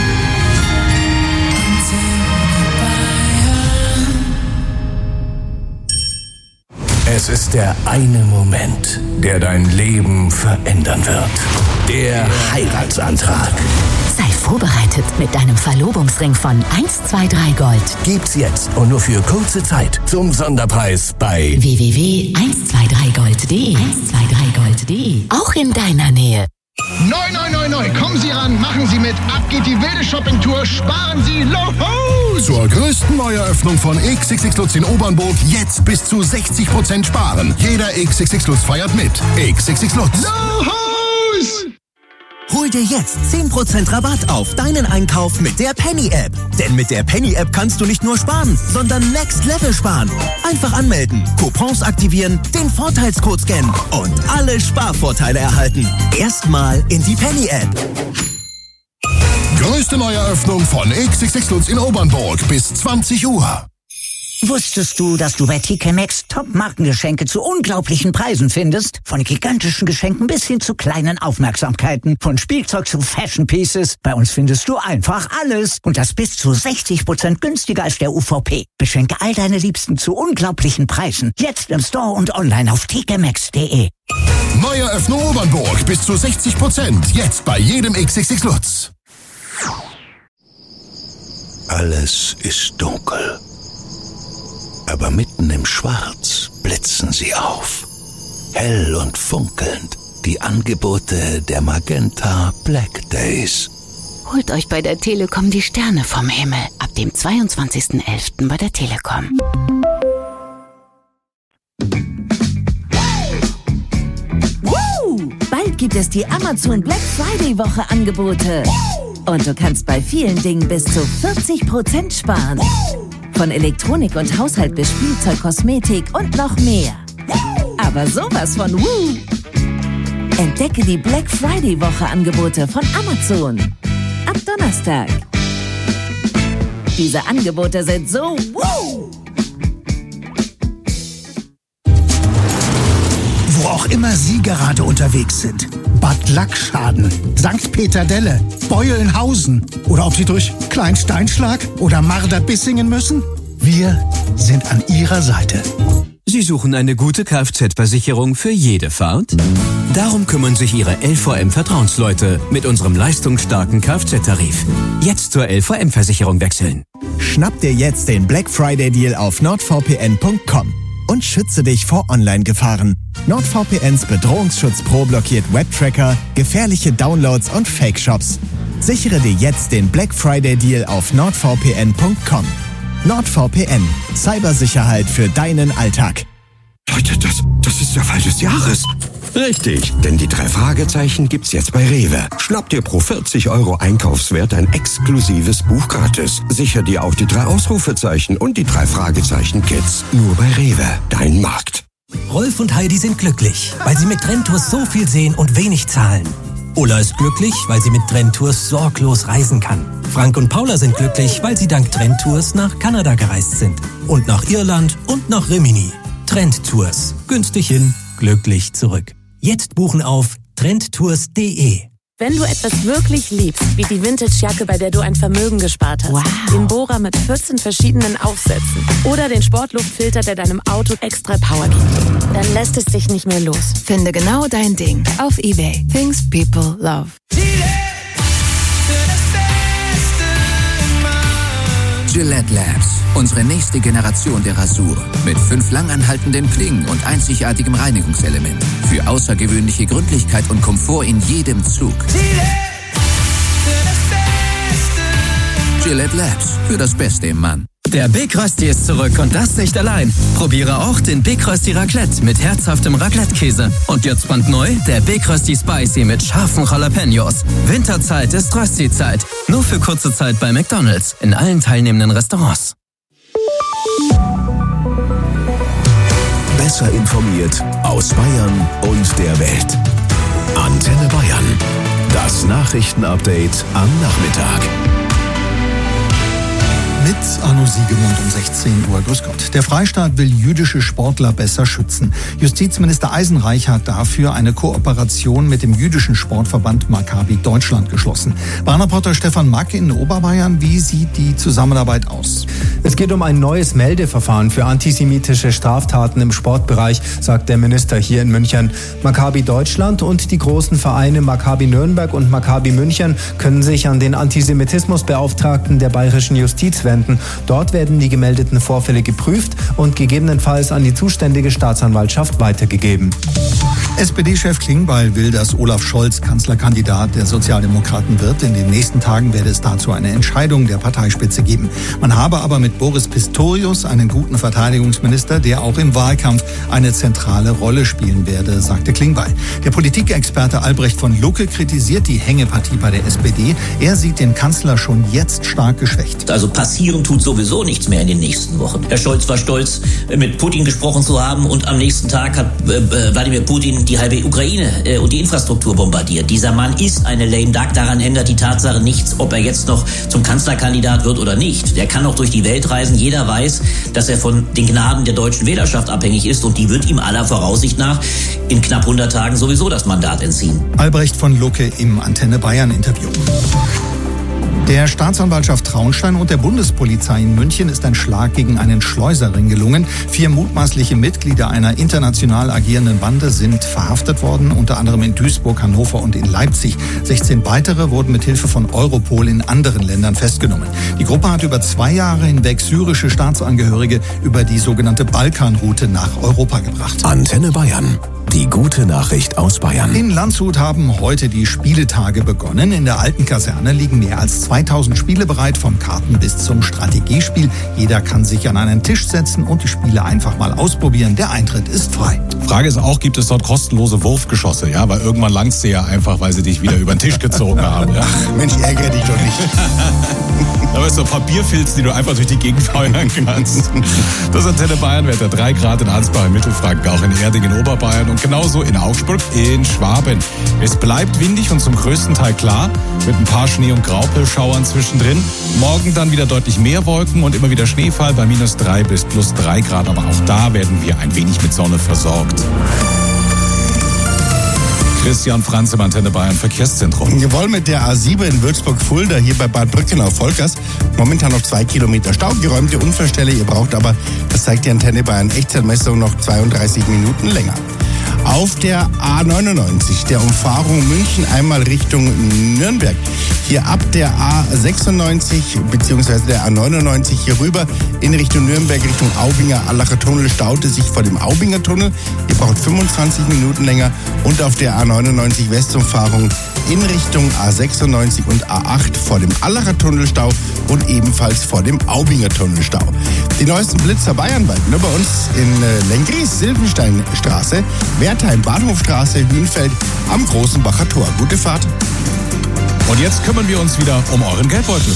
Es ist der eine Moment, der dein Leben verändern wird. Der Heiratsantrag. Sei vorbereitet mit deinem Verlobungsring von eins zwei drei Gold. Gibt's jetzt und nur für kurze Zeit zum Sonderpreis bei w w w punkt eins zwei drei gold punkt de. eins zwei drei gold punkt de. Auch in deiner Nähe. Neu, neu, neu, neu. Kommen Sie ran, machen Sie mit. Ab geht die wilde Shoppingtour. Sparen Sie Lohos! Zur größten Neueröffnung von X X X Lutz in Obernburg jetzt bis zu sechzig Prozent sparen. Jeder X X X Lutz feiert mit. X X X Lutz. Lohos! Hol dir jetzt zehn Prozent Rabatt auf deinen Einkauf mit der Penny-App. Denn mit der Penny-App kannst du nicht nur sparen, sondern Next Level sparen. Einfach anmelden, Coupons aktivieren, den Vorteilscode scannen und alle Sparvorteile erhalten. Erstmal in die Penny-App. Größte Neueröffnung von X X X Lutz in Obernburg bis zwanzig Uhr. Wusstest du, dass du bei T K Maxx Top-Markengeschenke zu unglaublichen Preisen findest? Von gigantischen Geschenken bis hin zu kleinen Aufmerksamkeiten. Von Spielzeug zu Fashion Pieces. Bei uns findest du einfach alles. Und das bis zu sechzig Prozent günstiger als der U V P. Beschenke all deine Liebsten zu unglaublichen Preisen. Jetzt im Store und online auf t k maxx punkt de. Neueröffnung Obernburg bis zu sechzig Prozent. Jetzt bei jedem X X X Lutz. Alles ist dunkel. Aber mitten im Schwarz blitzen sie auf. Hell und funkelnd. Die Angebote der Magenta Black Days. Holt euch bei der Telekom die Sterne vom Himmel. Ab dem zweiundzwanzigsten elften bei der Telekom. Woo! Bald gibt es die Amazon Black Friday Woche Angebote. Und du kannst bei vielen Dingen bis zu vierzig Prozent sparen. Von Elektronik und Haushalt bis Spielzeug, Kosmetik und noch mehr. Aber sowas von Woo! Entdecke die Black Friday Woche Angebote von Amazon. Ab Donnerstag. Diese Angebote sind so Woo! Wo auch immer Sie gerade unterwegs sind. Bad Lackschaden, Sankt Peter-Delle, Beulenhausen oder ob Sie durch Kleinsteinschlag oder Marder-Bissingen müssen? Wir sind an Ihrer Seite. Sie suchen eine gute Kfz-Versicherung für jede Fahrt? Darum kümmern sich Ihre L V M-Vertrauensleute mit unserem leistungsstarken Kfz-Tarif. Jetzt zur L V M-Versicherung wechseln. Schnapp dir jetzt den Black Friday Deal auf nord v p n punkt com und schütze dich vor Online-Gefahren. NordVPNs Bedrohungsschutz Pro blockiert Webtracker, gefährliche Downloads und Fake-Shops. Sichere dir jetzt den Black Friday Deal auf nord v p n punkt com. NordVPN. Cybersicherheit für deinen Alltag. Leute, das, das ist der Fall des Jahres. Richtig, denn die drei Fragezeichen gibt's jetzt bei Rewe. Schnapp dir pro vierzig Euro Einkaufswert ein exklusives Buch gratis. Sicher dir auch die drei Ausrufezeichen und die drei Fragezeichen-Kits. Nur bei Rewe, dein Markt. Rolf und Heidi sind glücklich, weil sie mit Trendtours so viel sehen und wenig zahlen. Ulla ist glücklich, weil sie mit Trendtours sorglos reisen kann. Frank und Paula sind glücklich, weil sie dank Trendtours nach Kanada gereist sind. Und nach Irland und nach Rimini. Trendtours. Günstig hin, glücklich zurück. Jetzt buchen auf trendtours punkt de. Wenn du etwas wirklich liebst, wie die Vintage-Jacke, bei der du ein Vermögen gespart hast, wow. Den Bohrer mit vierzehn verschiedenen Aufsätzen oder den Sportluftfilter, der deinem Auto extra Power gibt, dann lässt es dich nicht mehr los. Finde genau dein Ding auf eBay. Things people love. Gillette Labs, unsere nächste Generation der Rasur. Mit fünf langanhaltenden Klingen und einzigartigem Reinigungselement. Für außergewöhnliche Gründlichkeit und Komfort in jedem Zug. Gillette Labs, für das Beste im Mann. Der Big Rösti ist zurück und das nicht allein. Probiere auch den Big Rösti Raclette mit herzhaftem Raclette-Käse. Und jetzt brandneu der Big Rösti Spicy mit scharfen Jalapenos. Winterzeit ist Rösti-Zeit. Nur für kurze Zeit bei McDonald's. In allen teilnehmenden Restaurants. Besser informiert aus Bayern und der Welt. Antenne Bayern. Das Nachrichtenupdate am Nachmittag. Mit Arno Siegemund um sechzehn Uhr. Grüß Gott. Der Freistaat will jüdische Sportler besser schützen. Justizminister Eisenreich hat dafür eine Kooperation mit dem jüdischen Sportverband Maccabi Deutschland geschlossen. Bahnreporter Stefan Mack in Oberbayern. Wie sieht die Zusammenarbeit aus? Es geht um ein neues Meldeverfahren für antisemitische Straftaten im Sportbereich, sagt der Minister hier in München. Maccabi Deutschland und die großen Vereine Maccabi Nürnberg und Maccabi München können sich an den Antisemitismusbeauftragten der bayerischen Justiz wenden. Dort werden die gemeldeten Vorfälle geprüft und gegebenenfalls an die zuständige Staatsanwaltschaft weitergegeben. S P D-Chef Klingbeil will, dass Olaf Scholz Kanzlerkandidat der Sozialdemokraten wird. In den nächsten Tagen werde es dazu eine Entscheidung der Parteispitze geben. Man habe aber mit Boris Pistorius einen guten Verteidigungsminister, der auch im Wahlkampf eine zentrale Rolle spielen werde, sagte Klingbeil. Der Politikexperte Albrecht von Lucke kritisiert die Hängepartie bei der S P D. Er sieht den Kanzler schon jetzt stark geschwächt. Also passieren tut sowieso nichts mehr in den nächsten Wochen. Herr Scholz war stolz, mit Putin gesprochen zu haben und am nächsten Tag hat äh, Wladimir Putin die halbe Ukraine äh, und die Infrastruktur bombardiert. Dieser Mann ist eine lame duck. Daran ändert die Tatsache nichts, ob er jetzt noch zum Kanzlerkandidat wird oder nicht. Der kann auch durch die Welt reisen. Jeder weiß, dass er von den Gnaden der deutschen Wählerschaft abhängig ist und die wird ihm aller Voraussicht nach in knapp hundert Tagen sowieso das Mandat entziehen. Albrecht von Lucke im Antenne Bayern Interview. Der Staatsanwaltschaft Traunstein und der Bundespolizei in München ist ein Schlag gegen einen Schleuserring gelungen. Vier mutmaßliche Mitglieder einer international agierenden Bande sind verhaftet worden, unter anderem in Duisburg, Hannover und in Leipzig. sechzehn weitere wurden mit Hilfe von Europol in anderen Ländern festgenommen. Die Gruppe hat über zwei Jahre hinweg syrische Staatsangehörige über die sogenannte Balkanroute nach Europa gebracht. Antenne Bayern. Die gute Nachricht aus Bayern. In Landshut haben heute die Spieletage begonnen. In der alten Kaserne liegen mehr als zweitausend Spiele bereit, vom Karten- bis zum Strategiespiel. Jeder kann sich an einen Tisch setzen und die Spiele einfach mal ausprobieren. Der Eintritt ist frei. Frage ist auch, gibt es dort kostenlose Wurfgeschosse? Ja, weil irgendwann langt's dir ja einfach, weil sie dich wieder über den Tisch gezogen haben. Ja? Ach, Mensch, ärgere dich doch nicht. Da weißt du, Papierfilz, die du einfach durch die Gegend feuern kannst. Das ist Antenne Bayern, Wetter drei Grad in Ansbach, in Mittelfranken, auch in Erding in Oberbayern und genauso in Augsburg in Schwaben. Es bleibt windig und zum größten Teil klar, mit ein paar Schnee- und Graupelschauern zwischendrin. Morgen dann wieder deutlich mehr Wolken und immer wieder Schneefall bei minus drei bis plus drei Grad. Aber auch da werden wir ein wenig mit Sonne versorgt. Christian Franz im Antenne Bayern Verkehrszentrum. Wir wollen mit der A sieben in Würzburg-Fulda hier bei Bad Brückenau-Volkers momentan noch zwei Kilometer Stau, geräumte Unfallstelle. Ihr braucht aber, das zeigt die Antenne Bayern Echtzeitmessung, noch zweiunddreißig Minuten länger. Auf der A neunundneunzig, der Umfahrung München einmal Richtung Nürnberg. Hier ab der A sechsundneunzig bzw. der A neunundneunzig hier rüber in Richtung Nürnberg, Richtung Aubinger Allacher Tunnel staute sich vor dem Aubinger Tunnel. Ihr braucht fünfundzwanzig Minuten länger. Und auf der A neunundneunzig Westumfahrung in Richtung A sechsundneunzig und A acht vor dem Allacher Tunnelstau und ebenfalls vor dem Aubinger Tunnelstau. Die neuesten Blitzer bayernweit nur bei uns in Lengries, Silbensteinstraße, Wertheim, Bahnhofstraße, Hühnfeld am Großen Bacher Tor. Gute Fahrt. Und jetzt kümmern wir uns wieder um euren Geldbeutel.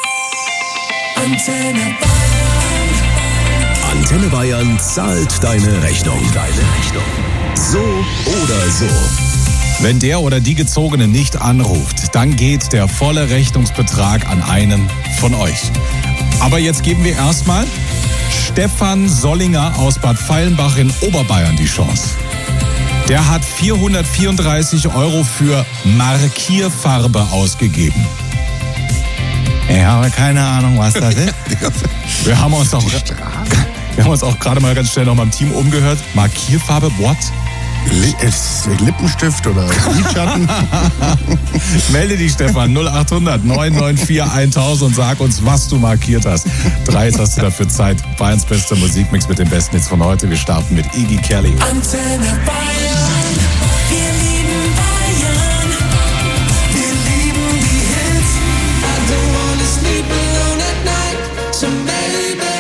Antenne Bayern. Antenne Bayern zahlt deine Rechnung. Deine Rechnung. So oder so. Wenn der oder die Gezogene nicht anruft, dann geht der volle Rechnungsbetrag an einen von euch. Aber jetzt geben wir erstmal Stefan Sollinger aus Bad Feilenbach in Oberbayern die Chance. Der hat vierhundertvierunddreißig Euro für Markierfarbe ausgegeben. Ich habe keine Ahnung, was das ist. Wir haben uns auch, wir haben uns auch gerade mal ganz schnell noch mal im Team umgehört. Markierfarbe, what? Ist Lippenstift oder Lidschatten? Melde dich, Stefan, null acht hundert neun neun vier tausend und sag uns, was du markiert hast. Drei jetzt hast du dafür Zeit. Bayerns bester Musikmix mit den besten Hits von heute. Wir starten mit Iggy Kelly. Antenne Bayern, wir lieben Bayern, wir lieben die Hits. I don't wanna sleep alone at night, so maybe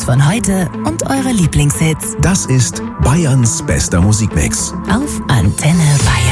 von heute und eure Lieblingshits. Das ist Bayerns bester Musikmix. Auf Antenne Bayern.